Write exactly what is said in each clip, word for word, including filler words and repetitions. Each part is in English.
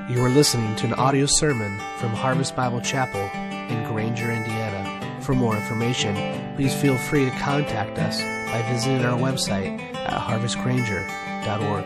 You are listening to an audio sermon from Harvest Bible Chapel in Granger, Indiana. For more information, please feel free to contact us by visiting our website at harvest granger dot org.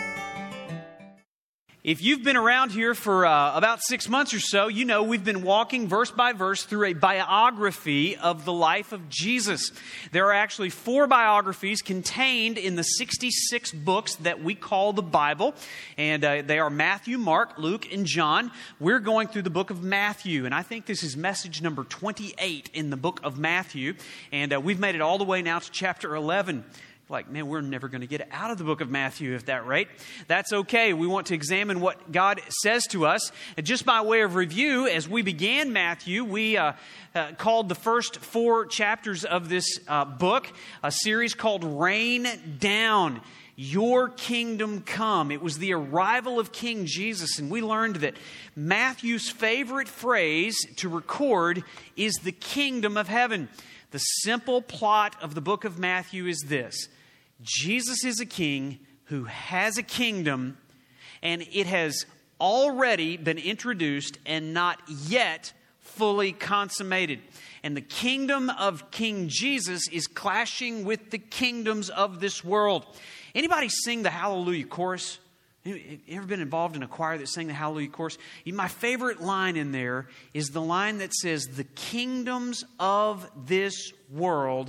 If you've been around here for uh, about six months or so, you know we've been walking verse by verse through a biography of the life of Jesus. There are actually four biographies contained in the sixty-six books that we call the Bible. And uh, they are Matthew, Mark, Luke, and John. We're going through the book of Matthew. And I think this is message number twenty-eight in the book of Matthew. And uh, we've made it all the way now to chapter eleven. Like, man, we're never going to get out of the book of Matthew at that rate. That's okay. We want to examine what God says to us. And just by way of review, as we began Matthew, we uh, uh, called the first four chapters of this uh, book a series called Rain Down, Your Kingdom Come. It was the arrival of King Jesus, and we learned that Matthew's favorite phrase to record is the kingdom of heaven. The simple plot of the book of Matthew is this. Jesus is a king who has a kingdom, and it has already been introduced and not yet fully consummated. And the kingdom of King Jesus is clashing with the kingdoms of this world. Anybody sing the Hallelujah chorus? You ever been involved in a choir that sang the Hallelujah chorus? My favorite line in there is the line that says, "The kingdoms of this world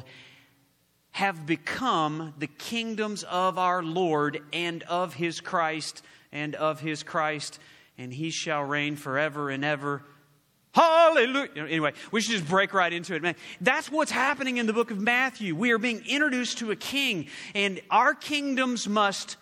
have become the kingdoms of our Lord and of His Christ and of His Christ, and He shall reign forever and ever. Hallelujah." Anyway, we should just break right into it, man. That's what's happening in the book of Matthew. We are being introduced to a king, and our kingdoms must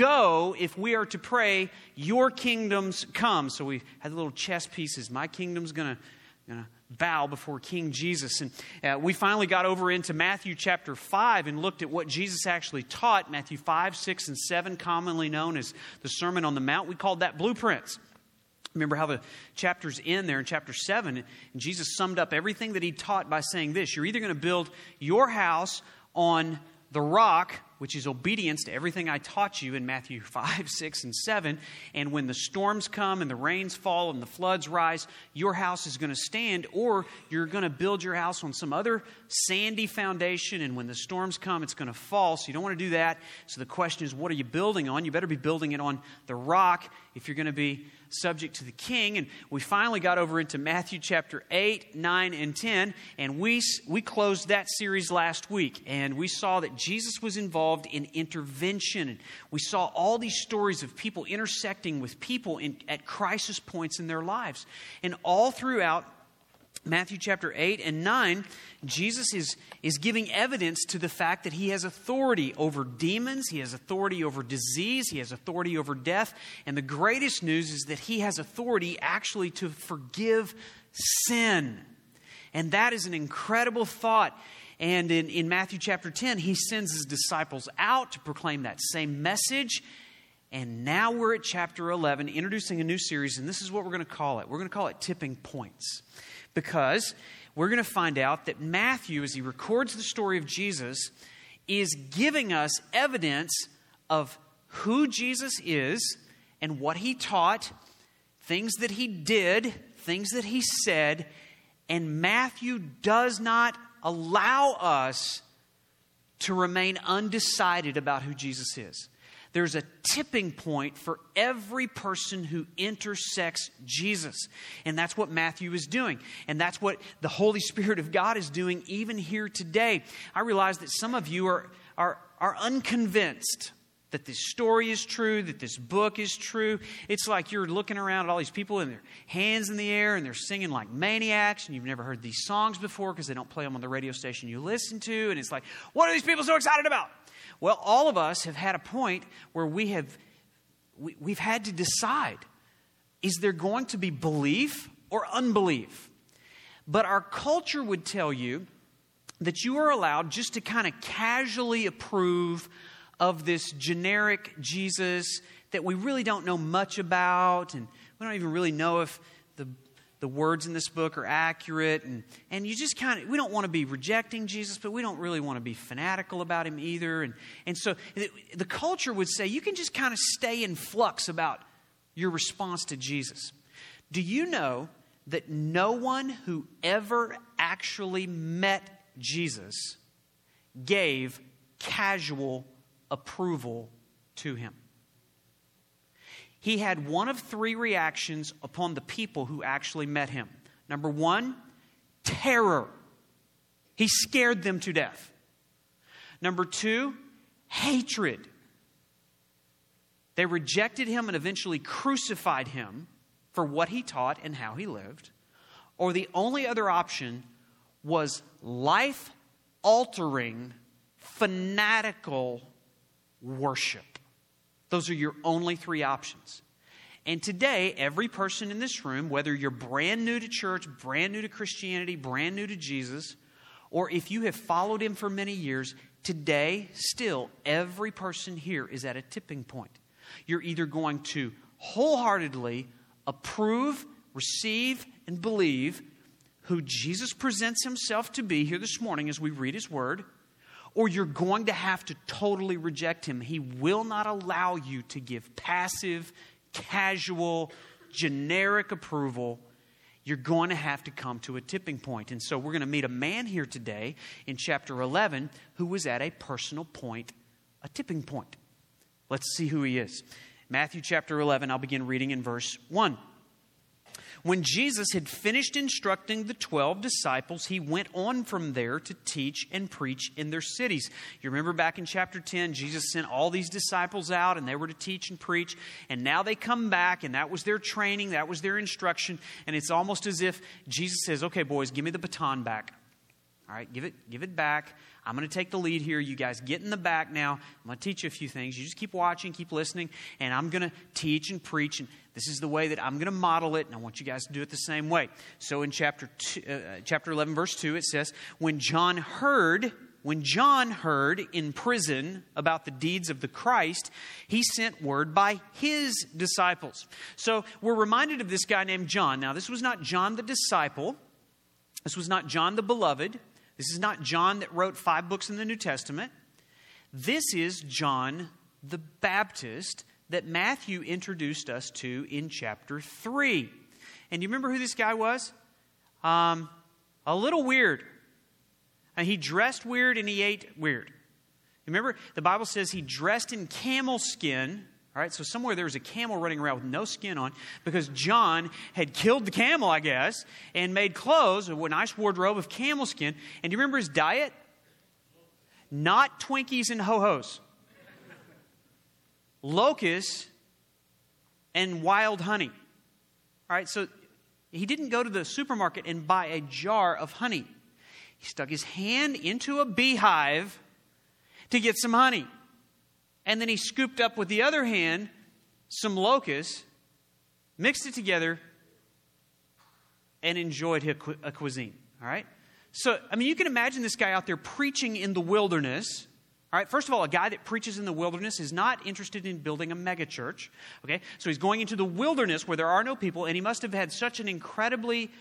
go if we are to pray, "Your kingdoms come." So we had little chess pieces. My kingdom's going to bow before King Jesus. And uh, we finally got over into Matthew chapter five and looked at what Jesus actually taught. Matthew five, six, and seven, commonly known as the Sermon on the Mount. We called that blueprints. Remember how the chapters end there in chapter seven. And Jesus summed up everything that He taught by saying this: you're either going to build your house on the rock, which is obedience to everything I taught you in Matthew five, six, and seven. And when the storms come and the rains fall and the floods rise, your house is going to stand. Or you're going to build your house on some other sandy foundation, and when the storms come, it's going to fall. So you don't want to do that. So the question is, what are you building on? You better be building it on the rock if you're going to be subject to the king. And we finally got over into Matthew chapter eight, nine, and ten. And we, we closed that series last week. And we saw that Jesus was involved in intervention. And we saw all these stories of people intersecting with people in, at crisis points in their lives. And all throughout Matthew chapter eight and nine, Jesus is, is giving evidence to the fact that He has authority over demons, He has authority over disease, He has authority over death. And the greatest news is that He has authority actually to forgive sin. And that is an incredible thought. And in, in Matthew chapter ten, He sends His disciples out to proclaim that same message. And now we're at chapter eleven, introducing a new series. And this is what we're going to call it. We're going to call it Tipping Points. Because we're going to find out that Matthew, as he records the story of Jesus, is giving us evidence of who Jesus is and what He taught, things that He did, things that He said. And Matthew does not allow us to remain undecided about who Jesus is. There's a tipping point for every person who intersects Jesus. And that's what Matthew is doing. And that's what the Holy Spirit of God is doing even here today. I realize that some of you are, are, are unconvinced that this story is true, that this book is true. It's like you're looking around at all these people and their hands in the air and they're singing like maniacs, and you've never heard these songs before because they don't play them on the radio station you listen to. And it's like, what are these people so excited about? Well, all of us have had a point where we have, we, we've had to decide, is there going to be belief or unbelief? But our culture would tell you that you are allowed just to kind of casually approve of this generic Jesus that we really don't know much about, and we don't even really know if the the words in this book are accurate, and, and you just kind of, we don't want to be rejecting Jesus, but we don't really want to be fanatical about Him either. And, and so the, the culture would say you can just kind of stay in flux about your response to Jesus. Do you know that no one who ever actually met Jesus gave casual approval to him? He had one of three reactions upon the people who actually met him. Number one, terror. He scared them to death. Number two, hatred. They rejected him and eventually crucified him for what he taught and how he lived. Or the only other option was life-altering, fanatical worship. Those are your only three options. And today, every person in this room, whether you're brand new to church, brand new to Christianity, brand new to Jesus, or if you have followed him for many years, today, still, every person here is at a tipping point. You're either going to wholeheartedly approve, receive, and believe who Jesus presents himself to be here this morning as we read his word, or you're going to have to totally reject him. He will not allow you to give passive, casual, generic approval. You're going to have to come to a tipping point. And so we're going to meet a man here today in chapter eleven who was at a personal point, a tipping point. Let's see who he is. Matthew chapter eleven, I'll begin reading in verse one. When Jesus had finished instructing the twelve disciples, he went on from there to teach and preach in their cities. You remember back in chapter ten, Jesus sent all these disciples out and they were to teach and preach. And now they come back and that was their training, that was their instruction. And it's almost as if Jesus says, okay, boys, give me the baton back. All right, give it, give it back. I'm going to take the lead here. You guys get in the back now. I'm going to teach you a few things. You just keep watching, keep listening, and I'm going to teach and preach. And this is the way that I'm going to model it, and I want you guys to do it the same way. So in chapter two, uh, chapter eleven, verse two, it says, "When John heard, when John heard in prison about the deeds of the Christ, he sent word by his disciples." So we're reminded of this guy named John. Now, this was not John the disciple. This was not John the beloved. This is not John that wrote five books in the New Testament. This is John the Baptist that Matthew introduced us to in chapter three. And you remember who this guy was? Um, a little weird. And he dressed weird and he ate weird. Remember, the Bible says he dressed in camel skin. All right, so somewhere there was a camel running around with no skin on because John had killed the camel, I guess, and made clothes, a nice wardrobe of camel skin. And do you remember his diet? Not Twinkies and Ho-Hos. Locusts and wild honey. All right, so he didn't go to the supermarket and buy a jar of honey. He stuck his hand into a beehive to get some honey. And then he scooped up with the other hand some locusts, mixed it together, and enjoyed a cuisine. All right? So, I mean, you can imagine this guy out there preaching in the wilderness. All right, first of all, a guy that preaches in the wilderness is not interested in building a megachurch. Okay? So he's going into the wilderness where there are no people, and he must have had such an incredibly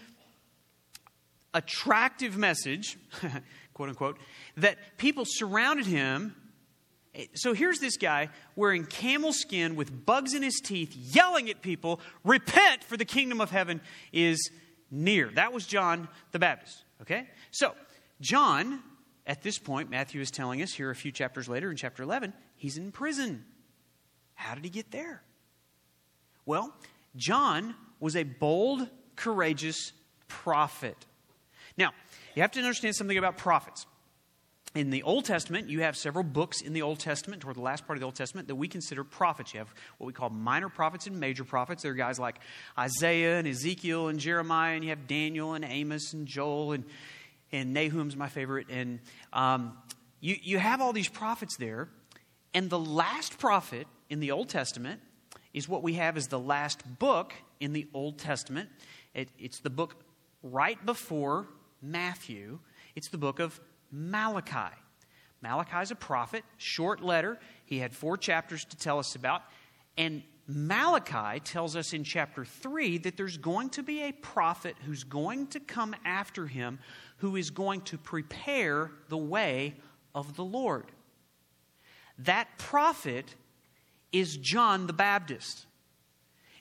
attractive message, quote unquote, that people surrounded him. So here's this guy wearing camel skin with bugs in his teeth, yelling at people, repent for the kingdom of heaven is near. That was John the Baptist. Okay? So John, at this point, Matthew is telling us here a few chapters later in chapter eleven, he's in prison. How did he get there? Well, John was a bold, courageous prophet. Now, you have to understand something about prophets. In the Old Testament, you have several books in the Old Testament, toward the last part of the Old Testament, that we consider prophets. You have what we call minor prophets and major prophets. There are guys like Isaiah and Ezekiel and Jeremiah, and you have Daniel and Amos and Joel, and, and Nahum's my favorite. And um, you, you have all these prophets there, and the last prophet in the Old Testament is what we have as the last book in the Old Testament. It, it's the book right before Matthew. It's the book of Malachi. Malachi is a prophet, short letter. He had four chapters to tell us about. And Malachi tells us in chapter three that there's going to be a prophet who's going to come after him, who is going to prepare the way of the Lord. That prophet is John the Baptist.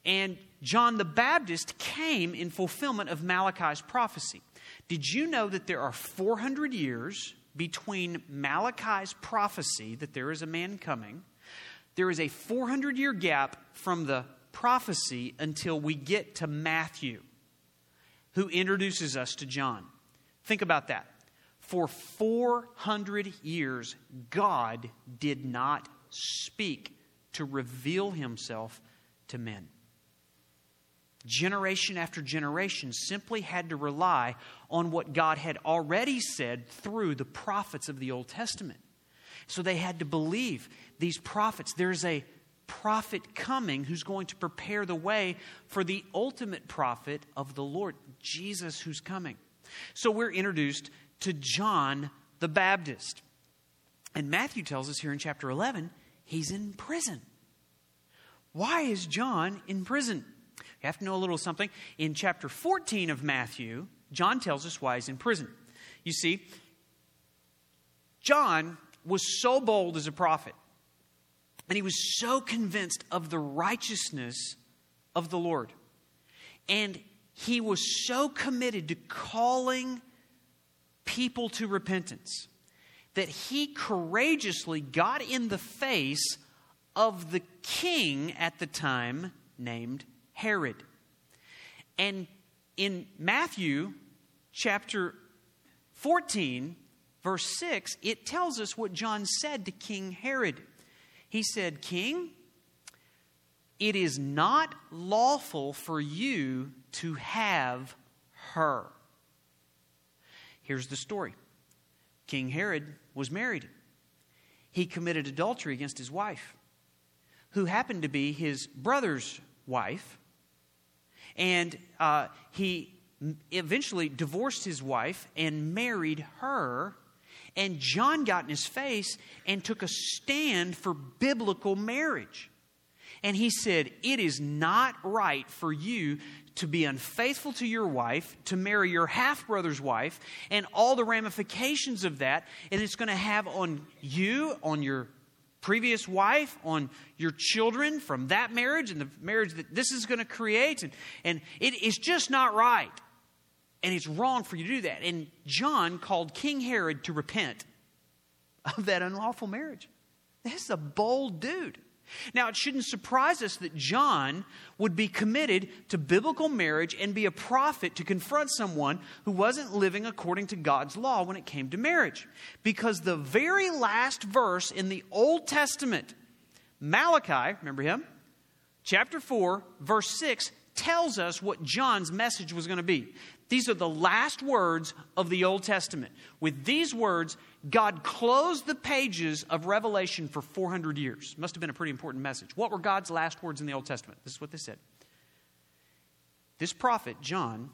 And John the Baptist came in fulfillment of Malachi's prophecy. Did you know that there are four hundred years between Malachi's prophecy that there is a man coming? There is a four hundred year gap from the prophecy until we get to Matthew, who introduces us to John. Think about that. For four hundred years, God did not speak to reveal himself to men. Generation after generation simply had to rely on what God had already said through the prophets of the Old Testament. So they had to believe these prophets. There's a prophet coming who's going to prepare the way for the ultimate prophet of the Lord, Jesus, who's coming. So we're introduced to John the Baptist. And Matthew tells us here in chapter eleven, he's in prison. Why is John in prison? You have to know a little something. In chapter fourteen of Matthew, John tells us why he's in prison. You see, John was so bold as a prophet, and he was so convinced of the righteousness of the Lord. And he was so committed to calling people to repentance that he courageously got in the face of the king at the time named Herod. And in Matthew chapter fourteen, verse six, it tells us what John said to King Herod. He said, "King, it is not lawful for you to have her." Here's the story. King Herod was married. He committed adultery against his wife, who happened to be his brother's wife. And uh, he eventually divorced his wife and married her. And John got in his face and took a stand for biblical marriage. And he said, it is not right for you to be unfaithful to your wife, to marry your half-brother's wife, and all the ramifications of that. And it's going to have on you, on your previous wife, on your children from that marriage and the marriage that this is going to create. And, and it is just not right. And it's wrong for you to do that. And John called King Herod to repent of that unlawful marriage. This is a bold dude. Now, it shouldn't surprise us that John would be committed to biblical marriage and be a prophet to confront someone who wasn't living according to God's law when it came to marriage. Because the very last verse in the Old Testament, Malachi, remember him? Chapter four, verse six, tells us what John's message was going to be. These are the last words of the Old Testament. With these words, God closed the pages of Revelation for four hundred years. Must have been a pretty important message. What were God's last words in the Old Testament? This is what they said. This prophet, John,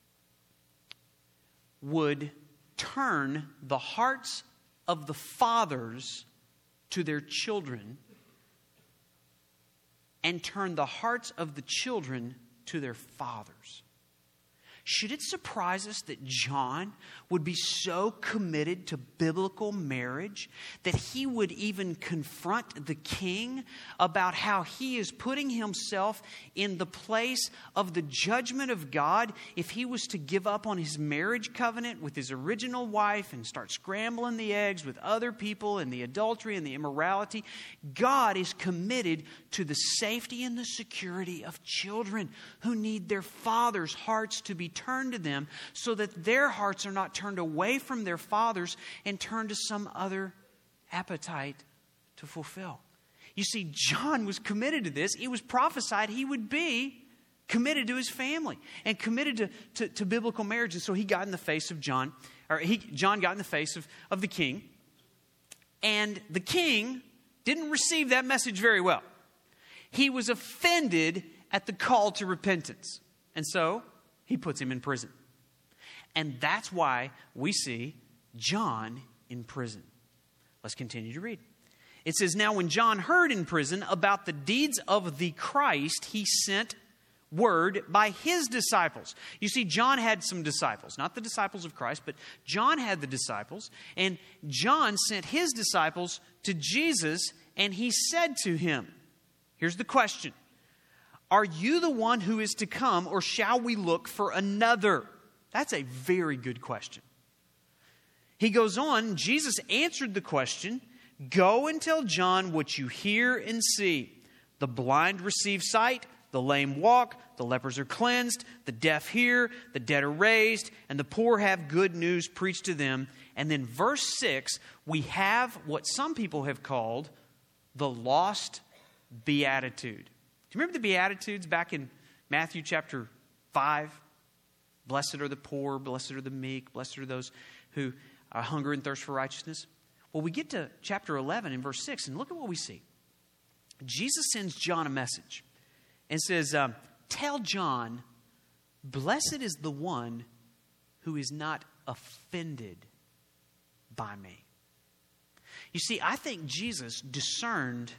would turn the hearts of the fathers to their children and turn the hearts of the children to their fathers. Should it surprise us that John would be so committed to biblical marriage that he would even confront the king about how he is putting himself in the place of the judgment of God if he was to give up on his marriage covenant with his original wife and start scrambling the eggs with other people and the adultery and the immorality? God is committed to the safety and the security of children who need their fathers' hearts to be turned to them so that their hearts are not turned away from their fathers and turned to some other appetite to fulfill. You see, John was committed to this. It was prophesied he would be committed to his family and committed to, to, to biblical marriage. And so he got in the face of John, or he, John got in the face of, of the king. And the king didn't receive that message very well. He was offended at the call to repentance. And so he puts him in prison. And that's why we see John in prison. Let's continue to read. It says, "Now when John heard in prison about the deeds of the Christ, he sent word by his disciples." You see, John had some disciples, not the disciples of Christ, but John had the disciples. And John sent his disciples to Jesus, and he said to him, here's the question, Are you the one who is to come, or shall we look for another? That's a very good question. He goes on, Jesus answered the question, go and tell John what you hear and see. The blind receive sight, the lame walk, the lepers are cleansed, the deaf hear, the dead are raised, and the poor have good news preached to them. And then verse six, we have what some people have called the lost beatitude. Do you remember the Beatitudes back in Matthew chapter five? Blessed are the poor, blessed are the meek, blessed are those who uh, hunger and thirst for righteousness. Well, we get to chapter eleven in verse six, and look at what we see. Jesus sends John a message and says, um, tell John, blessed is the one who is not offended by me. You see, I think Jesus discerned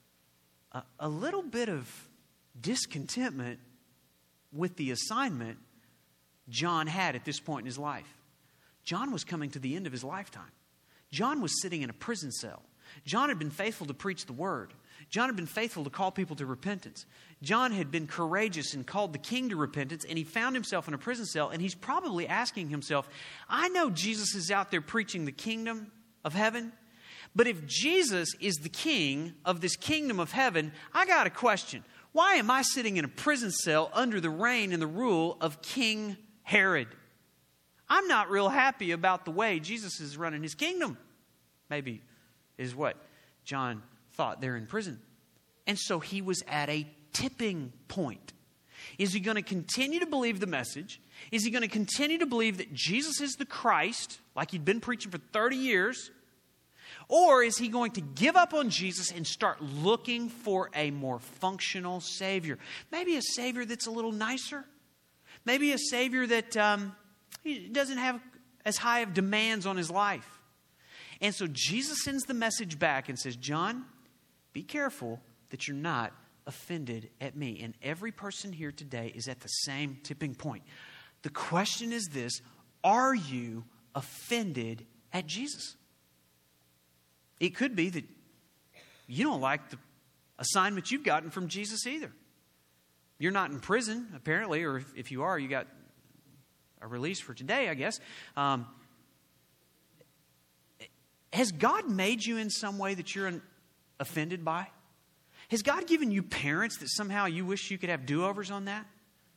a, a little bit of discontentment with the assignment John had at this point in his life. John was coming to the end of his lifetime. John was sitting in a prison cell. John had been faithful to preach the word. John had been faithful to call people to repentance. John had been courageous and called the king to repentance, and he found himself in a prison cell, and he's probably asking himself, I know Jesus is out there preaching the kingdom of heaven, but if Jesus is the king of this kingdom of heaven, I got a question. Why am I sitting in a prison cell under the reign and the rule of King Herod? I'm not real happy about the way Jesus is running his kingdom. Maybe is what John thought there in prison. And so he was at a tipping point. Is he going to continue to believe the message? Is he going to continue to believe that Jesus is the Christ, like he'd been preaching for thirty years? Or is he going to give up on Jesus and start looking for a more functional Savior? Maybe a Savior that's a little nicer. Maybe a Savior that um, he doesn't have as high of demands on his life. And so Jesus sends the message back and says, John, be careful that you're not offended at me. And every person here today is at the same tipping point. The question is this, are you offended at Jesus? It could be that you don't like the assignment you've gotten from Jesus either. You're not in prison, apparently, or if, if you are, you got a release for today, I guess. Um, has God made you in some way that you're an, offended by? Has God given you parents that somehow you wish you could have do-overs on that?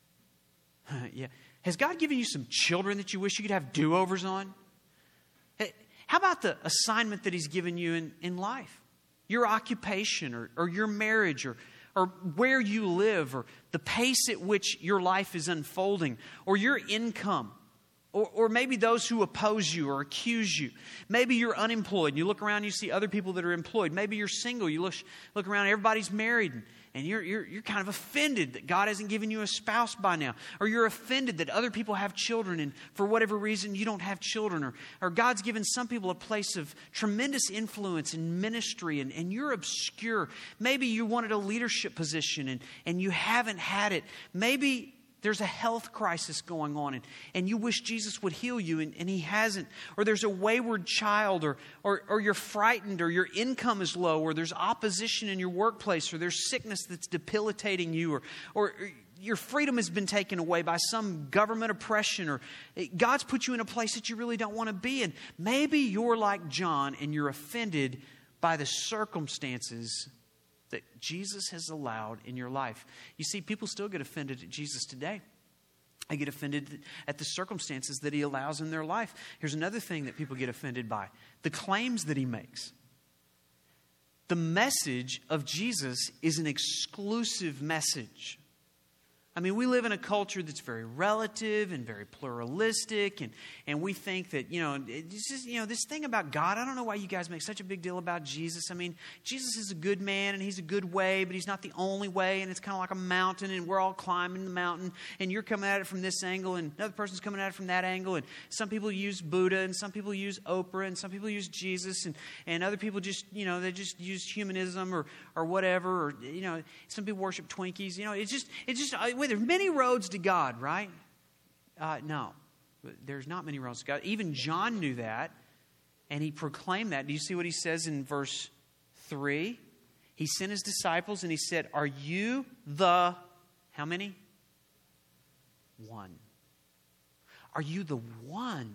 Yeah. Has God given you some children that you wish you could have do-overs on? Hey, how about the assignment that He's given you in, in life? Your occupation or, or your marriage or, or where you live or the pace at which your life is unfolding or your income. Or, or maybe those who oppose you or accuse you. Maybe you're unemployed and you look around and you see other people that are employed. Maybe you're single. You look, look around, everybody's married. And, and you're, you're, you're kind of offended that God hasn't given you a spouse by now. Or you're offended that other people have children and for whatever reason you don't have children. Or, or God's given some people a place of tremendous influence in ministry and, and you're obscure. Maybe you wanted a leadership position and, and you haven't had it. Maybe there's a health crisis going on and, and you wish Jesus would heal you and, and He hasn't. Or there's a wayward child or, or, or you're frightened or your income is low or there's opposition in your workplace or there's sickness that's debilitating you or, or your freedom has been taken away by some government oppression or God's put you in a place that you really don't want to be in. Maybe you're like John and you're offended by the circumstances that Jesus has allowed in your life. You see, people still get offended at Jesus today. They get offended at the circumstances that He allows in their life. Here's another thing that people get offended by. The claims that He makes. The message of Jesus is an exclusive message. I mean, we live in a culture that's very relative and very pluralistic, and, and we think that, you know, it's just, you know, this thing about God, I don't know why you guys make such a big deal about Jesus. I mean, Jesus is a good man, and He's a good way, but He's not the only way, and it's kind of like a mountain, and we're all climbing the mountain, and you're coming at it from this angle, and another person's coming at it from that angle, and some people use Buddha, and some people use Oprah, and some people use Jesus, and, and other people just, you know, they just use humanism or, or whatever, or, you know, some people worship Twinkies, you know, it's just, it's just, Wait, there's many roads to God, right? Uh, no, there's not many roads to God. Even John knew that, and he proclaimed that. Do you see what he says in verse three? He sent his disciples, and he said, "Are you the How many? One. Are you the one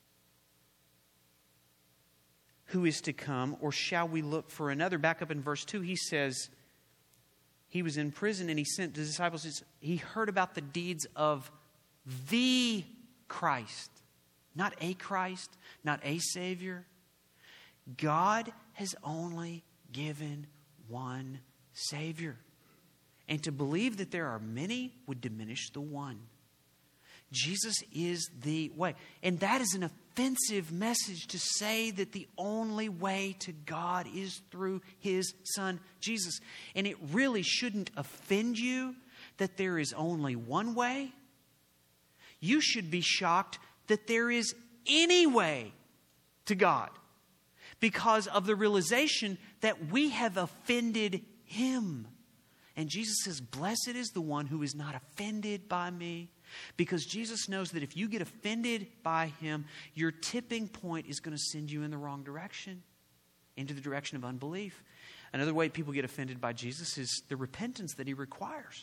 who is to come, or shall we look for another? Back up in verse two, he says, he was in prison and he sent the disciples. He heard about the deeds of the Christ. Not a Christ, not a Savior. God has only given one Savior. And to believe that there are many would diminish the one. Jesus is the way. And that is an offensive message, to say that the only way to God is through His Son, Jesus. And it really shouldn't offend you that there is only one way. You should be shocked that there is any way to God, because of the realization that we have offended Him. And Jesus says, blessed is the one who is not offended by me. Because Jesus knows that if you get offended by Him, your tipping point is going to send you in the wrong direction, into the direction of unbelief. Another way people get offended by Jesus is the repentance that He requires.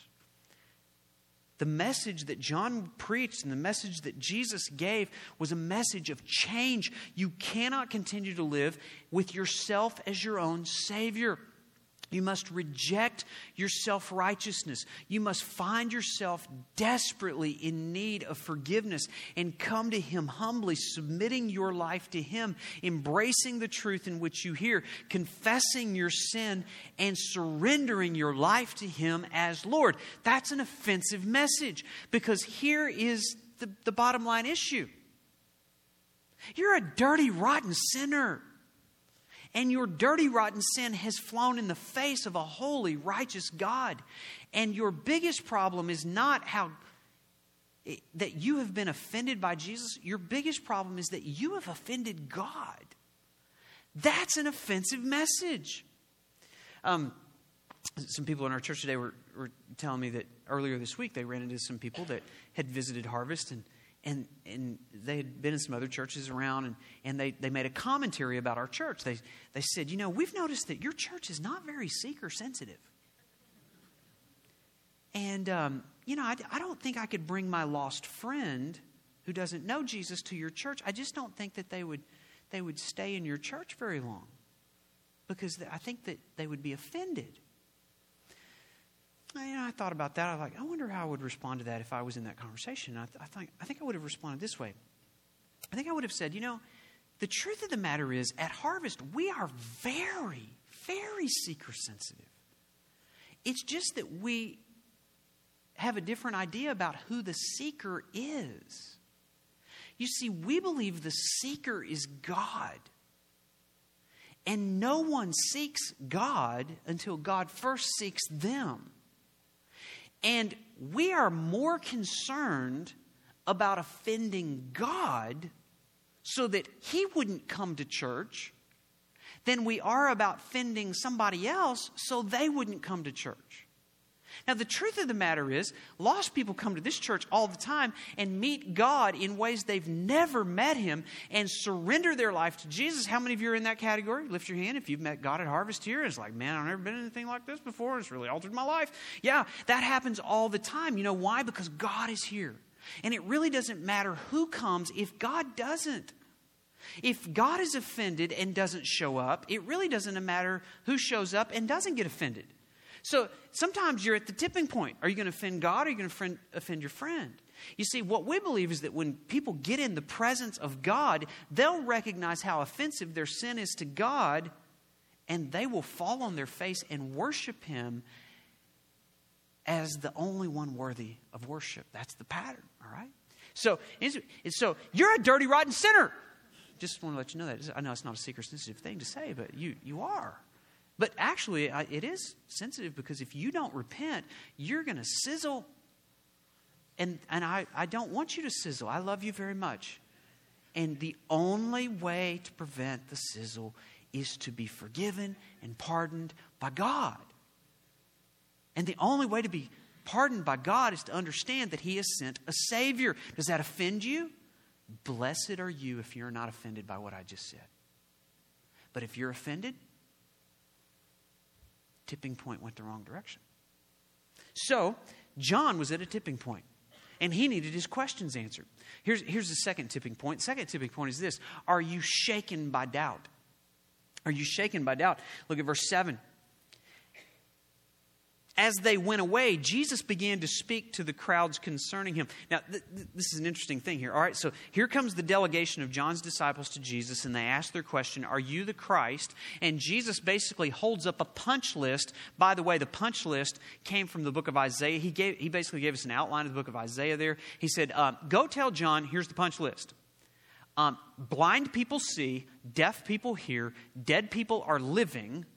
The message that John preached and the message that Jesus gave was a message of change. You cannot continue to live with yourself as your own Savior. You must reject your self-righteousness. You must find yourself desperately in need of forgiveness and come to Him humbly, submitting your life to Him, embracing the truth in which you hear, confessing your sin, and surrendering your life to Him as Lord. That's an offensive message, because here is the, the bottom line issue. You're a dirty, rotten sinner. And your dirty, rotten sin has flown in the face of a holy, righteous God. And your biggest problem is not how that you have been offended by Jesus. Your biggest problem is that you have offended God. That's an offensive message. Um, some people in our church today were, were telling me that earlier this week they ran into some people that had visited Harvest, and And and they had been in some other churches around, and, and they, they made a commentary about our church. They they said, you know, we've noticed that your church is not very seeker sensitive. And, um, you know, I, I don't think I could bring my lost friend who doesn't know Jesus to your church. I just don't think that they would they would stay in your church very long, because I think that they would be offended. You know, I thought about that. I was like, I wonder how I would respond to that if I was in that conversation. I, th- I, think, I think I would have responded this way. I think I would have said, you know, the truth of the matter is, at Harvest, we are very, very seeker sensitive. It's just that we have a different idea about who the seeker is. You see, we believe the seeker is God. And no one seeks God until God first seeks them. And we are more concerned about offending God so that He wouldn't come to church than we are about offending somebody else so they wouldn't come to church. Now, the truth of the matter is, lost people come to this church all the time and meet God in ways they've never met Him and surrender their life to Jesus. How many of you are in that category? Lift your hand if you've met God at Harvest here. It's like, man, I've never been in anything like this before. It's really altered my life. Yeah, that happens all the time. You know why? Because God is here. And it really doesn't matter who comes if God doesn't. If God is offended and doesn't show up, it really doesn't matter who shows up and doesn't get offended. So sometimes you're at the tipping point. Are you going to offend God, or are you going to friend, offend your friend? You see, what we believe is that when people get in the presence of God, they'll recognize how offensive their sin is to God, and they will fall on their face and worship Him as the only one worthy of worship. That's the pattern, all right? So, so you're a dirty, rotten sinner. Just want to let you know that. I know it's not a seeker-sensitive thing to say, but you, you are. But actually, it is sensitive, because if you don't repent, you're going to sizzle. And, and I, I don't want you to sizzle. I love you very much. And the only way to prevent the sizzle is to be forgiven and pardoned by God. And the only way to be pardoned by God is to understand that He has sent a Savior. Does that offend you? Blessed are you if you're not offended by what I just said. But if you're offended, tipping point went the wrong direction. So, John was at a tipping point, and he needed his questions answered. Here's, here's the second tipping point. Second tipping point is this. Are you shaken by doubt? Are you shaken by doubt? Look at verse seven. As they went away, Jesus began to speak to the crowds concerning him. Now, th- th- this is an interesting thing here. All right, so here comes the delegation of John's disciples to Jesus, and they ask their question, are you the Christ? And Jesus basically holds up a punch list. By the way, the punch list came from the book of Isaiah. He gave, he basically gave us an outline of the book of Isaiah there. He said, um, go tell John, here's the punch list. Um, blind people see, deaf people hear, dead people are living,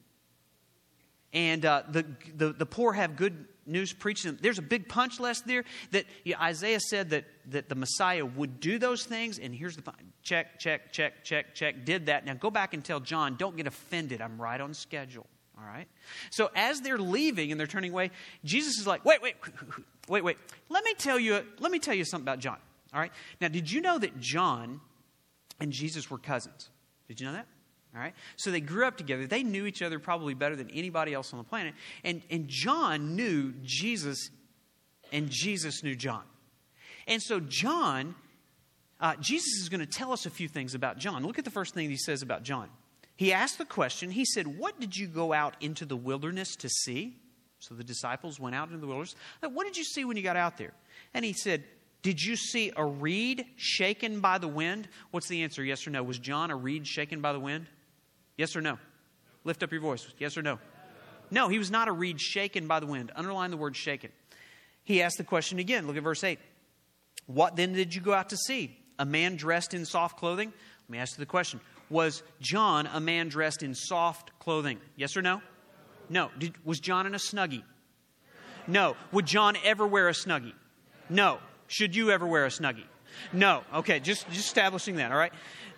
and uh, the, the the poor have good news preached to them. There's a big punch list there that yeah, Isaiah said that, that the Messiah would do those things. And here's the check, check, check, check, check, did that. Now go back and tell John, don't get offended. I'm right on schedule. All right. So as they're leaving and they're turning away, Jesus is like, wait, wait, wait, wait. Let me tell you, let me tell you something about John. All right. Now, did you know that John and Jesus were cousins? Did you know that? All right. So they grew up together. They knew each other probably better than anybody else on the planet. And, and John knew Jesus, and Jesus knew John. And so John, uh, Jesus is going to tell us a few things about John. Look at the first thing he says about John. He asked the question, he said, what did you go out into the wilderness to see? So the disciples went out into the wilderness. What did you see when you got out there? And he said, did you see a reed shaken by the wind? What's the answer? Yes or no? Was John a reed shaken by the wind? Yes or no? Lift up your voice. Yes or no? No, he was not a reed shaken by the wind. Underline the word shaken. He asked the question again. Look at verse eight. What then did you go out to see? A man dressed in soft clothing? Let me ask you the question. Was John a man dressed in soft clothing? Yes or no? No. Did, was John in a Snuggie? No. Would John ever wear a Snuggie? No. Should you ever wear a Snuggie? No. Okay, just, just establishing that, all right?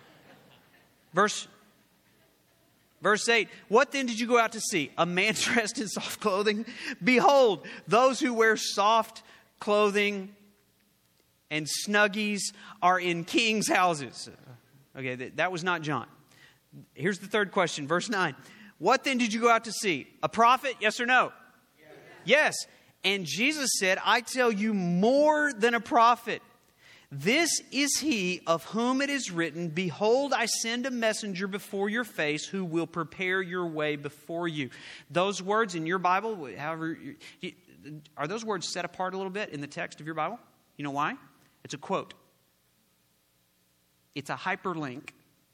Verse Verse eight, what then did you go out to see? A man dressed in soft clothing? Behold, those who wear soft clothing and Snuggies are in kings' houses. Okay, that, that was not John. Here's the third question, verse nine. What then did you go out to see? A prophet? Yes or no? Yes. Yes. And Jesus said, I tell you more than a prophet. This is he of whom it is written, behold, I send a messenger before your face who will prepare your way before you. Those words in your Bible, however, are those words set apart a little bit in the text of your Bible? You know why? It's a quote. It's a hyperlink.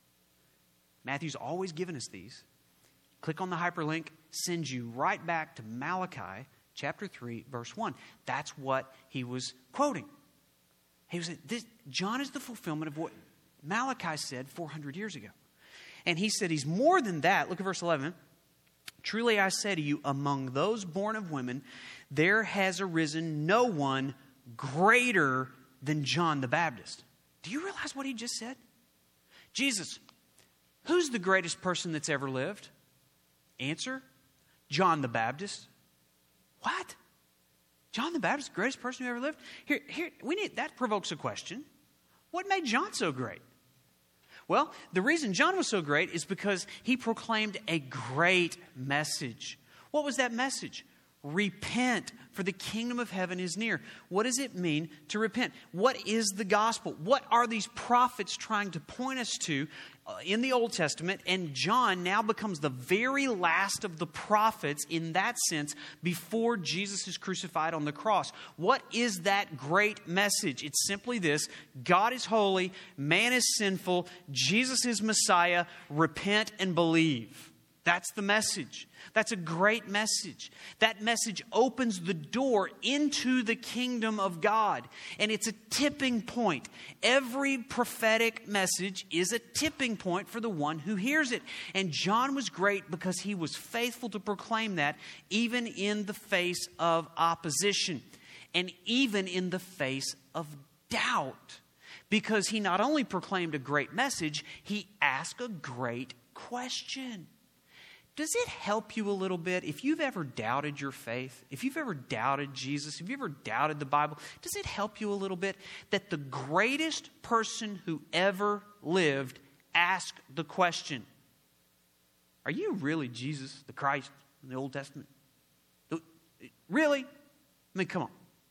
Matthew's always given us these. Click on the hyperlink, sends you right back to Malachi chapter three, verse one. That's what he was quoting. He was this, John is the fulfillment of what Malachi said four hundred years ago. And he said he's more than that. Look at verse eleven. Truly I say to you, among those born of women, there has arisen no one greater than John the Baptist. Do you realize what he just said? Jesus, who's the greatest person that's ever lived? Answer, John the Baptist. What? John the Baptist, the greatest person who ever lived? Here, here, we need, that provokes a question. What made John so great? Well, the reason John was so great is because he proclaimed a great message. What was that message? Repent, for the kingdom of heaven is near. What does it mean to repent? What is the gospel? What are these prophets trying to point us to in the Old Testament? And John now becomes the very last of the prophets in that sense before Jesus is crucified on the cross. What is that great message? It's simply this: God is holy, man is sinful, Jesus is Messiah, repent and believe. That's the message. That's a great message. That message opens the door into the kingdom of God. And it's a tipping point. Every prophetic message is a tipping point for the one who hears it. And John was great because he was faithful to proclaim that even in the face of opposition. And even in the face of doubt. Because he not only proclaimed a great message, he asked a great question. Does it help you a little bit if you've ever doubted your faith, if you've ever doubted Jesus, if you've ever doubted the Bible, does it help you a little bit that the greatest person who ever lived asked the question, are you really Jesus, the Christ in the Old Testament? Really? I mean, come on.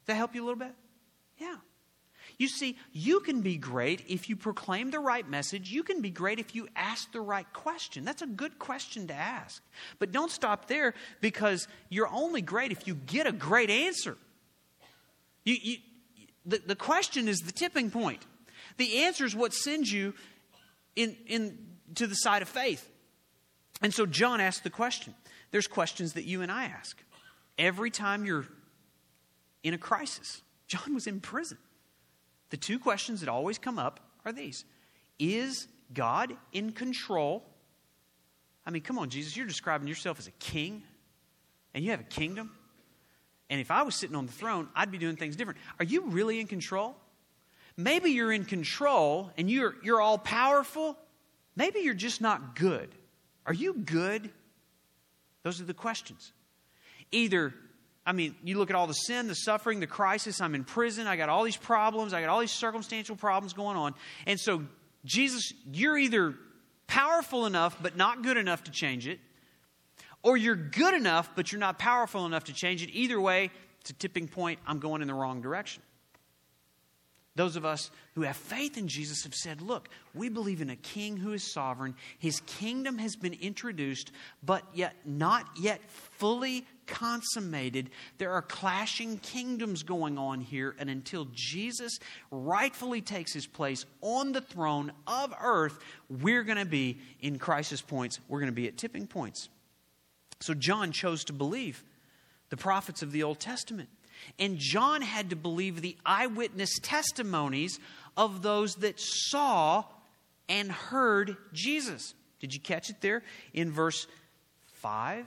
that help you a little bit? Yeah. You see, you can be great if you proclaim the right message. You can be great if you ask the right question. That's a good question to ask. But don't stop there, because you're only great if you get a great answer. You, you, the, the question is the tipping point. The answer is what sends you in, in to the side of faith. And so John asked the question. There's questions that you and I ask. Every time you're in a crisis. John was in prison. The two questions that always come up are these. Is God in control? I mean, come on, Jesus, you're describing yourself as a king, and you have a kingdom. And if I was sitting on the throne, I'd be doing things different. Are you really in control? Maybe you're in control and you're, you're all powerful. Maybe you're just not good. Are you good? Those are the questions. Either, I mean, you look at all the sin, the suffering, the crisis. I'm in prison. I got all these problems. I got all these circumstantial problems going on. And so, Jesus, you're either powerful enough but not good enough to change it, or you're good enough but you're not powerful enough to change it. Either way, it's a tipping point. I'm going in the wrong direction. Those of us who have faith in Jesus have said, look, we believe in a king who is sovereign. His kingdom has been introduced, but yet not yet fully consummated. There are clashing kingdoms going on here, and until Jesus rightfully takes his place on the throne of earth, we're going to be in crisis points. We're going to be at tipping points. So John chose to believe the prophets of the Old Testament. And John had to believe the eyewitness testimonies of those that saw and heard Jesus. Did you catch it there in verse five?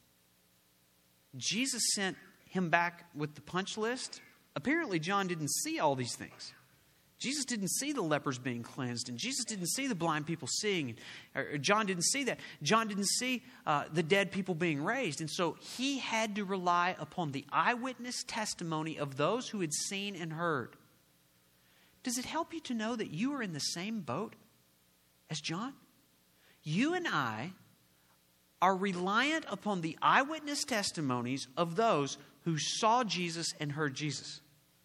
Jesus sent him back with the punch list. Apparently, John didn't see all these things. Jesus didn't see the lepers being cleansed, and Jesus didn't see the blind people seeing. Or John didn't see that. John didn't see uh, the dead people being raised. And so he had to rely upon the eyewitness testimony of those who had seen and heard. Does it help you to know that you are in the same boat as John? You and I are reliant upon the eyewitness testimonies of those who saw Jesus and heard Jesus.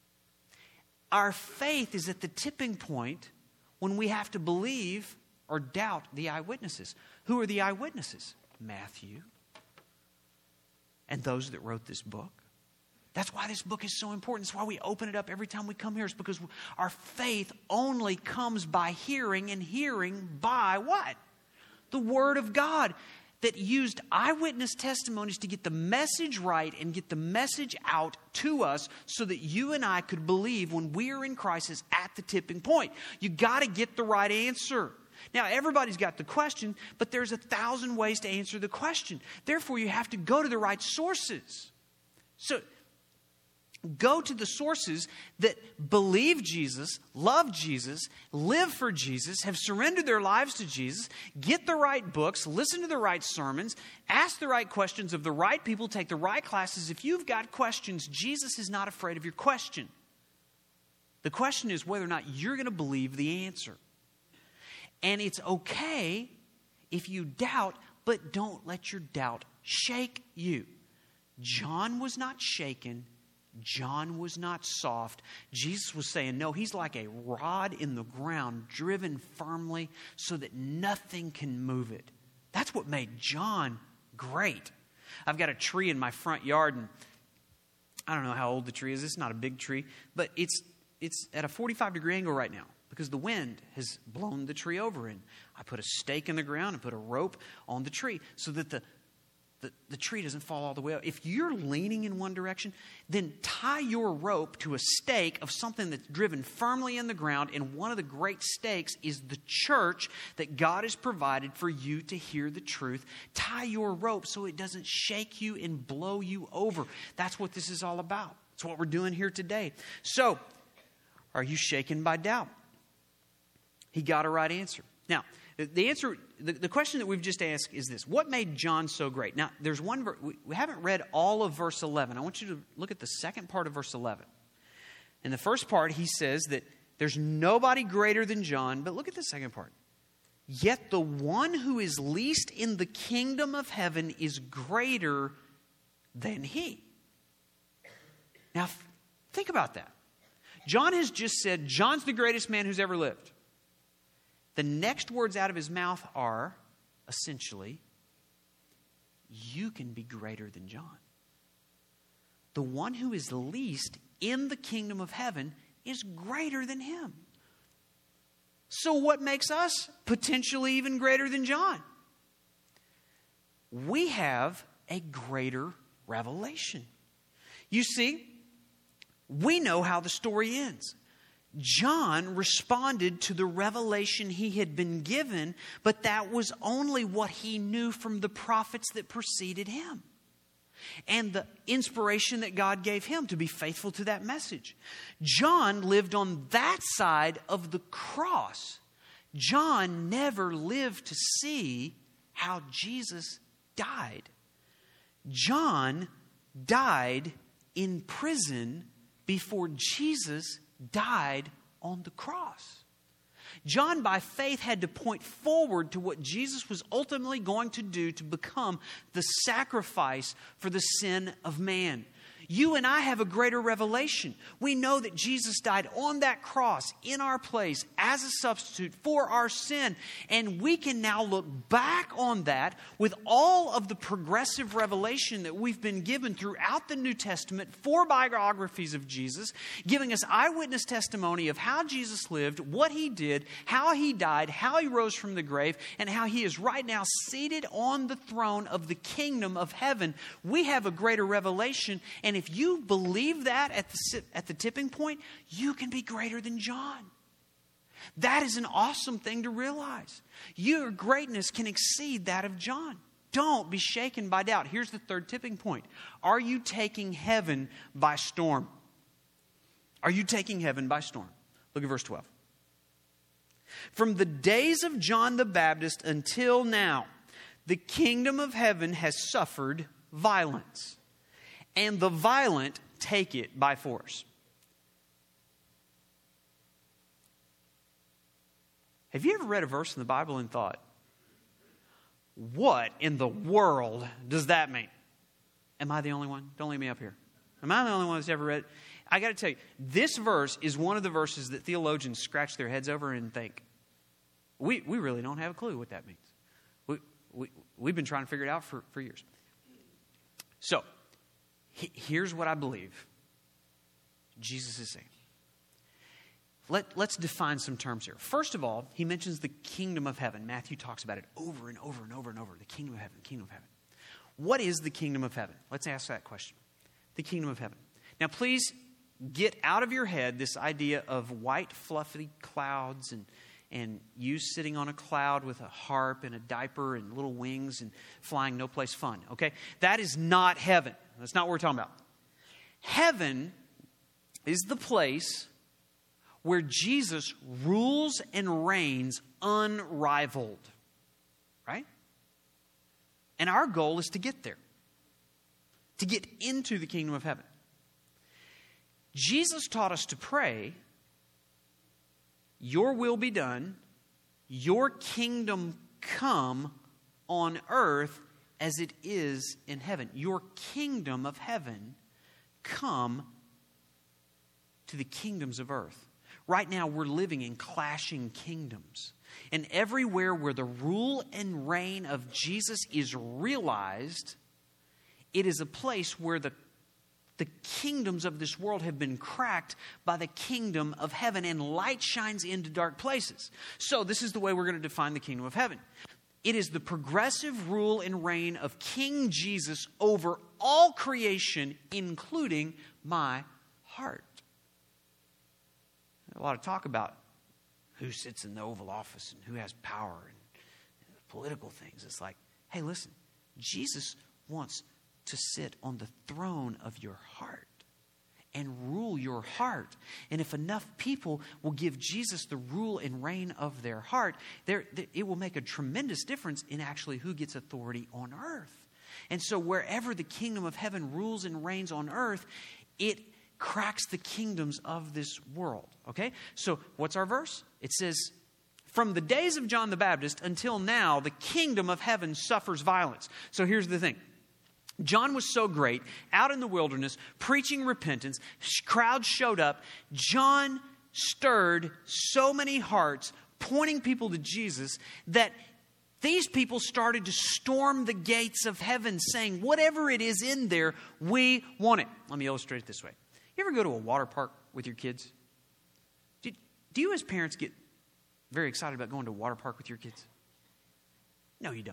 Our faith is at the tipping point when we have to believe or doubt the eyewitnesses. Who are the eyewitnesses? Matthew and those that wrote this book. That's why this book is so important. It's why we open it up every time we come here. It's because our faith only comes by hearing, and hearing by what? The Word of God, that used eyewitness testimonies to get the message right and get the message out to us so that you and I could believe when we are in crisis at the tipping point. You got to get the right answer. Now, everybody's got the question, but there's a thousand ways to answer the question. Therefore, you have to go to the right sources. So, go to the sources that believe Jesus, love Jesus, live for Jesus, have surrendered their lives to Jesus, get the right books, listen to the right sermons, ask the right questions of the right people, take the right classes. If you've got questions, Jesus is not afraid of your question. The question is whether or not you're going to believe the answer. And it's okay if you doubt, but don't let your doubt shake you. John was not shaken. John was not soft. Jesus was saying, no, he's like a rod in the ground, driven firmly so that nothing can move it. That's what made John great. I've got a tree in my front yard, and I don't know how old the tree is. It's not a big tree, but it's it's at a forty-five degree angle right now because the wind has blown the tree over. And I put a stake in the ground and put a rope on the tree so that the The, the tree doesn't fall all the way up. If you're leaning in one direction, then tie your rope to a stake of something that's driven firmly in the ground. And one of the great stakes is the church that God has provided for you to hear the truth. Tie your rope so it doesn't shake you and blow you over. That's what this is all about. That's what we're doing here today. So, are you shaken by doubt? He got a right answer. Now, the answer, the, the question that we've just asked is this. What made John so great? Now, there's one, we, we haven't read all of verse eleven. I want you to look at the second part of verse eleven. In the first part, he says that there's nobody greater than John. But look at the second part. Yet the one who is least in the kingdom of heaven is greater than he. Now, Think about that. John has just said, John's the greatest man who's ever lived. The next words out of his mouth are, essentially, you can be greater than John. The one who is least in the kingdom of heaven is greater than him. So what makes us potentially even greater than John? We have a greater revelation. You see, we know how the story ends. John responded to the revelation he had been given, but that was only what he knew from the prophets that preceded him and the inspiration that God gave him to be faithful to that message. John lived on that side of the cross. John never lived to see how Jesus died. John died in prison before Jesus died on the cross. John, by faith, had to point forward to what Jesus was ultimately going to do to become the sacrifice for the sin of man. You and I have a greater revelation. We know that Jesus died on that cross in our place as a substitute for our sin. And we can now look back on that with all of the progressive revelation that we've been given throughout the New Testament, four biographies of Jesus, giving us eyewitness testimony of how Jesus lived, what he did, how he died, how he rose from the grave, and how he is right now seated on the throne of the kingdom of heaven. We have a greater revelation, and if you believe that at the, at the tipping point, you can be greater than John. That is an awesome thing to realize. Your greatness can exceed that of John. Don't be shaken by doubt. Here's the third tipping point. Are you taking heaven by storm? Are you taking heaven by storm? Look at verse twelve. From the days of John the Baptist until now, the kingdom of heaven has suffered violence, and the violent take it by force. Have you ever read a verse in the Bible and thought, what in the world does that mean? Am I the only one? Don't leave me up here. Am I the only one that's ever read it? I got to tell you, this verse is one of the verses that theologians scratch their heads over and think, we, we really don't have a clue what that means. We, we, we've been trying to figure it out for, for years. So, here's what I believe Jesus is saying. Let, let's define some terms here. First of all, he mentions the kingdom of heaven. Matthew talks about it over and over and over and over. The kingdom of heaven, the kingdom of heaven. What is the kingdom of heaven? Let's ask that question. The kingdom of heaven. Now, please get out of your head this idea of white, fluffy clouds and, and you sitting on a cloud with a harp and a diaper and little wings and flying no place fun. Okay? That is not heaven. That's not what we're talking about. Heaven is the place where Jesus rules and reigns unrivaled. Right? And our goal is to get there. To get into the kingdom of heaven. Jesus taught us to pray, your will be done, your kingdom come on earth as it is in heaven. Your kingdom of heaven come to the kingdoms of earth. Right now we're living in clashing kingdoms. And everywhere where the rule and reign of Jesus is realized, it is a place where the, the kingdoms of this world have been cracked by the kingdom of heaven, and light shines into dark places. So this is the way we're going to define the kingdom of heaven. It is the progressive rule and reign of King Jesus over all creation, including my heart. A lot of talk about who sits in the Oval Office and who has power and political things. It's like, hey, listen, Jesus wants to sit on the throne of your heart and rule your heart. And if enough people will give Jesus the rule and reign of their heart, there, it will make a tremendous difference in actually who gets authority on earth. And so wherever the kingdom of heaven rules and reigns on earth, it cracks the kingdoms of this world. Okay? So what's our verse? It says, from the days of John the Baptist until now, the kingdom of heaven suffers violence. So here's the thing. John was so great, out in the wilderness, preaching repentance. Crowds showed up. John stirred so many hearts, pointing people to Jesus, that these people started to storm the gates of heaven, saying, whatever it is in there, we want it. Let me illustrate it this way. You ever go to a water park with your kids? Do, do you as parents get very excited about going to a water park with your kids? No, you don't.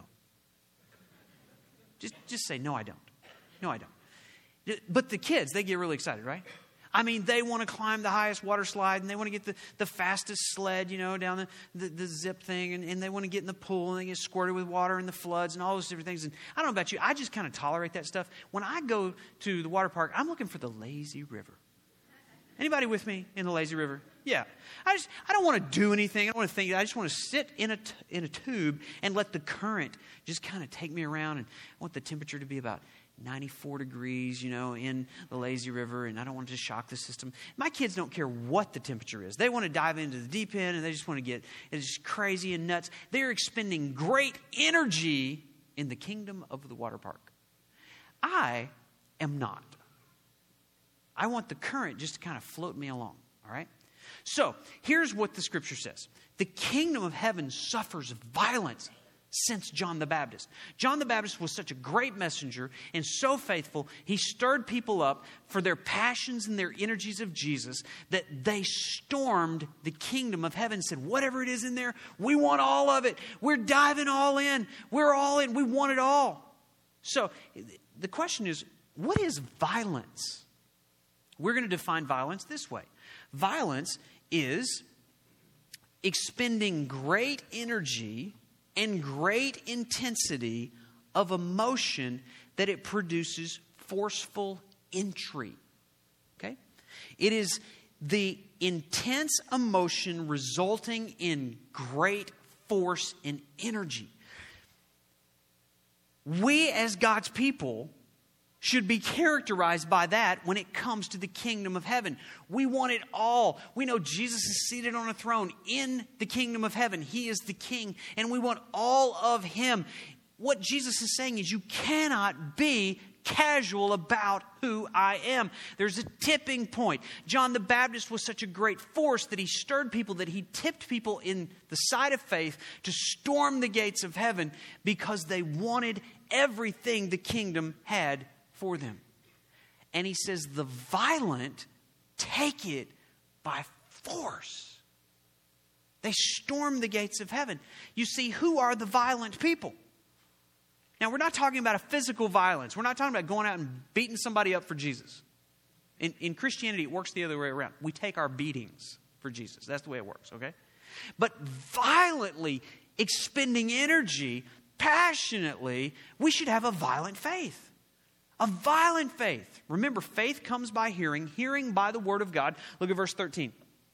Just, just say, no, I don't. No, I don't. But the kids, they get really excited, right? I mean, they want to climb the highest water slide, and they want to get the, the fastest sled, you know, down the, the, the zip thing, and, and they want to get in the pool, and they get squirted with water and the floods and all those different things. And I don't know about you, I just kind of tolerate that stuff. When I go to the water park, I'm looking for the lazy river. Anybody with me in the lazy river? Yeah. I just I don't want to do anything. I don't want to think. I just want to sit in a, t- in a tube and let the current just kind of take me around. And I want the temperature to be about ninety-four degrees, you know, in the lazy river. And I don't want to shock the system. My kids don't care what the temperature is. They want to dive into the deep end, and they just want to get, it's just crazy and nuts. They're expending great energy in the kingdom of the water park. I am not. I want the current just to kind of float me along, all right? So, here's what the scripture says. The kingdom of heaven suffers violence since John the Baptist. John the Baptist was such a great messenger and so faithful, he stirred people up for their passions and their energies of Jesus, that they stormed the kingdom of heaven and said, whatever it is in there, we want all of it. We're diving all in. We're all in. We want it all. So, the question is, what is violence? We're going to define violence this way. Violence is expending great energy and great intensity of emotion that it produces forceful entry. Okay? It is the intense emotion resulting in great force and energy. We as God's people should be characterized by that when it comes to the kingdom of heaven. We want it all. We know Jesus is seated on a throne in the kingdom of heaven. He is the king, and we want all of him. What Jesus is saying is you cannot be casual about who I am. There's a tipping point. John the Baptist was such a great force that he stirred people, that he tipped people in the side of faith to storm the gates of heaven because they wanted everything the kingdom had for them. And he says the violent take it by force. They storm the gates of heaven. You see, who are the violent people? Now, we're not talking about a physical violence. We're not talking about going out and beating somebody up for Jesus. In, in Christianity, it works the other way around. We take our beatings for Jesus. That's the way it works, okay? But violently expending energy, passionately, we should have a violent faith. A violent faith. Remember, faith comes by hearing, hearing by the word of God. Look at verse thirteen.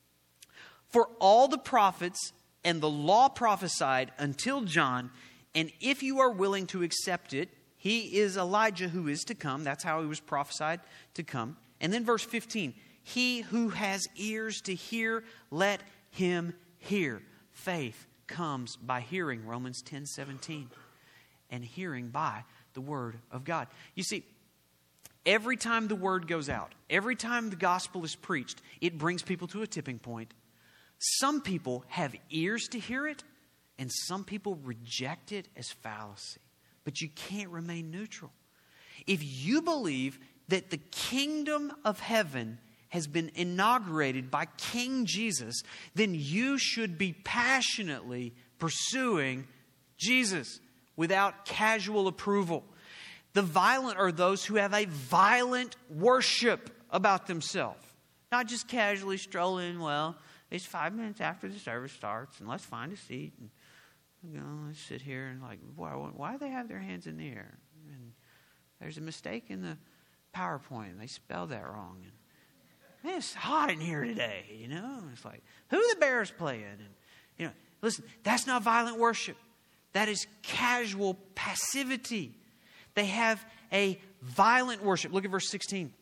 For all the prophets and the law prophesied until John, and if you are willing to accept it, he is Elijah who is to come. That's how he was prophesied to come. And then verse fifteen. He who has ears to hear, let him hear. Faith comes by hearing, Romans ten seventeen. And hearing by the word of God. You see, every time the word goes out, every time the gospel is preached, it brings people to a tipping point. Some people have ears to hear it, and some people reject it as fallacy. But you can't remain neutral. If you believe that the kingdom of heaven has been inaugurated by King Jesus, then you should be passionately pursuing Jesus without casual approval. The violent are those who have a violent worship about themselves. Not just casually strolling, well, it's five minutes after the service starts, and let's find a seat. And, you know, let's sit here and like, why, why do they have their hands in the air? And there's a mistake in the PowerPoint. They spelled that wrong. And man, it's hot in here today, you know. And it's like, who are the Bears playing? And, you know, listen, that's not violent worship. That is casual passivity. They have a violent worship. Look at verse sixteen.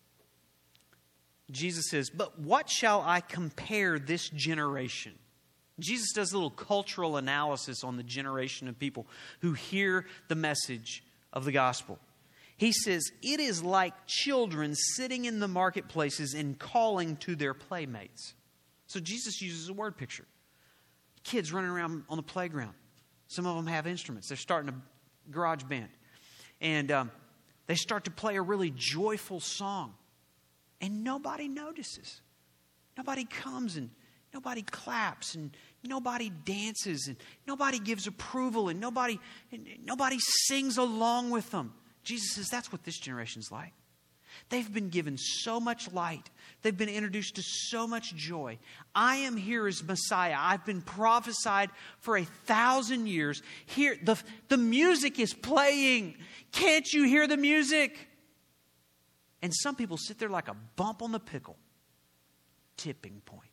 Jesus says, but what shall I compare this generation? Jesus does a little cultural analysis on the generation of people who hear the message of the gospel. He says, it is like children sitting in the marketplaces and calling to their playmates. So Jesus uses a word picture. Kids running around on the playground. Some of them have instruments. They're starting a garage band. And um, they start to play a really joyful song. And nobody notices. Nobody comes and nobody claps and nobody dances and nobody gives approval and nobody, and nobody sings along with them. Jesus says that's what this generation's like. They've been given so much light. They've been introduced to so much joy. I am here as Messiah. I've been prophesied for a thousand years. Here, the, the music is playing. Can't you hear the music? And some people sit there like a bump on the pickle. Tipping point.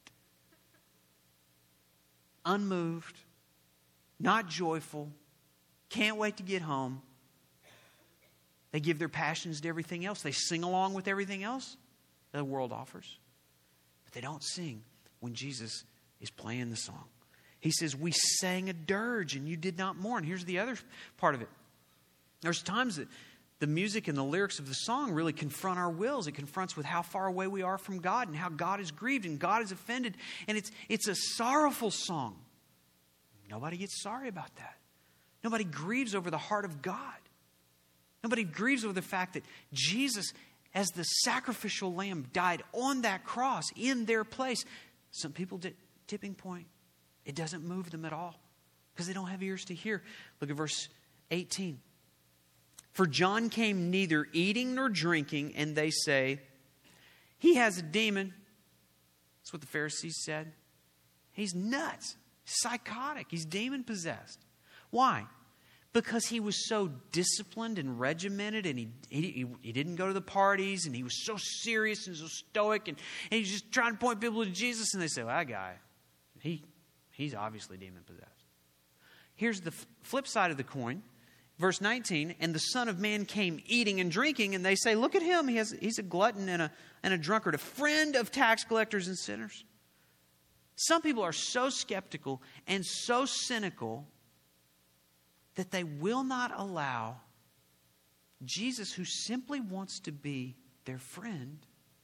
Unmoved. Not joyful. Can't wait to get home. They give their passions to everything else. They sing along with everything else the world offers. But they don't sing when Jesus is playing the song. He says, we sang a dirge and you did not mourn. Here's the other part of it. There's times that the music and the lyrics of the song really confront our wills. It confronts with how far away we are from God and how God is grieved and God is offended. And it's, it's a sorrowful song. Nobody gets sorry about that. Nobody grieves over the heart of God. Nobody grieves over the fact that Jesus, as the sacrificial lamb, died on that cross in their place. Some people did tipping point. It doesn't move them at all because they don't have ears to hear. Look at verse eighteen. For John came neither eating nor drinking, and they say, he has a demon. That's what the Pharisees said. He's nuts, psychotic. He's demon possessed. Why? Because he was so disciplined and regimented, and he, he he didn't go to the parties, and he was so serious and so stoic, and, and he was just trying to point people to Jesus, and they say, well, that guy, he he's obviously demon-possessed. Here's the f- flip side of the coin. Verse nineteen, and the Son of Man came eating and drinking, and they say, look at him, he has he's a glutton and a, and a drunkard, a friend of tax collectors and sinners. Some people are so skeptical and so cynical that they will not allow Jesus, who simply wants to be their friend,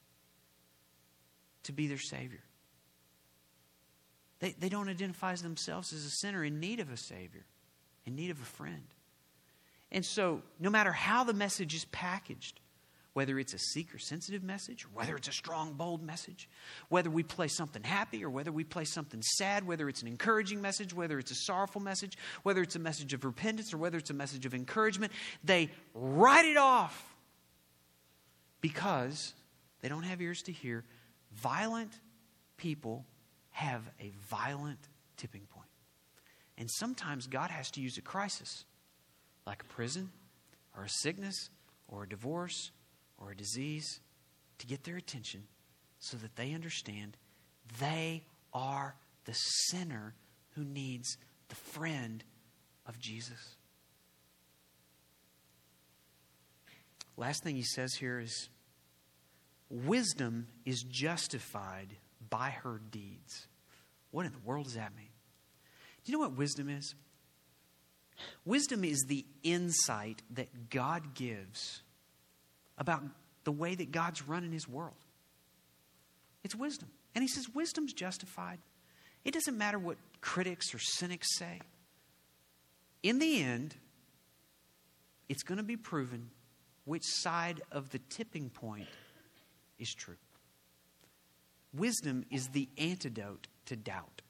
to be their Savior. They, they don't identify themselves as a sinner in need of a Savior, in need of a friend. And so, no matter how the message is packaged, whether it's a seeker-sensitive message, or whether it's a strong, bold message, whether we play something happy or whether we play something sad, whether it's an encouraging message, whether it's a sorrowful message, whether it's a message of repentance or whether it's a message of encouragement, they write it off because they don't have ears to hear. Violent people have a violent tipping point. And sometimes God has to use a crisis, like a prison or a sickness or a divorce or a disease, to get their attention so that they understand they are the sinner who needs the friend of Jesus. Last thing he says here is, wisdom is justified by her deeds. What in the world does that mean? Do you know what wisdom is? Wisdom is the insight that God gives about the way that God's running his world. It's wisdom. And he says wisdom's justified. It doesn't matter what critics or cynics say. In the end, it's going to be proven which side of the tipping point is true. Wisdom is the antidote to doubt.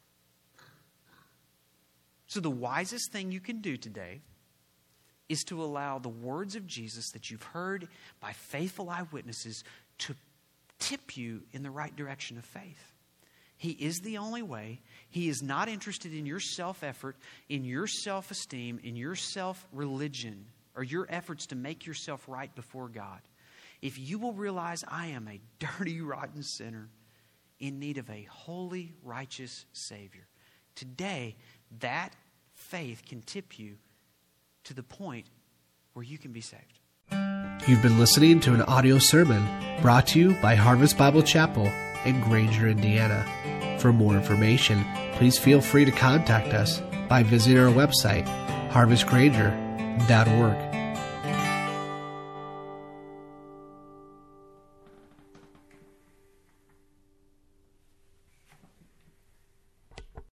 So the wisest thing you can do today is to allow the words of Jesus that you've heard by faithful eyewitnesses to tip you in the right direction of faith. He is the only way. He is not interested in your self-effort, in your self-esteem, in your self-religion, or your efforts to make yourself right before God. If you will realize I am a dirty, rotten sinner in need of a holy, righteous Savior, today that faith can tip you to the point where you can be saved. You've been listening to an audio sermon brought to you by Harvest Bible Chapel in Granger, Indiana. For more information, please feel free to contact us by visiting our website, harvest granger dot org.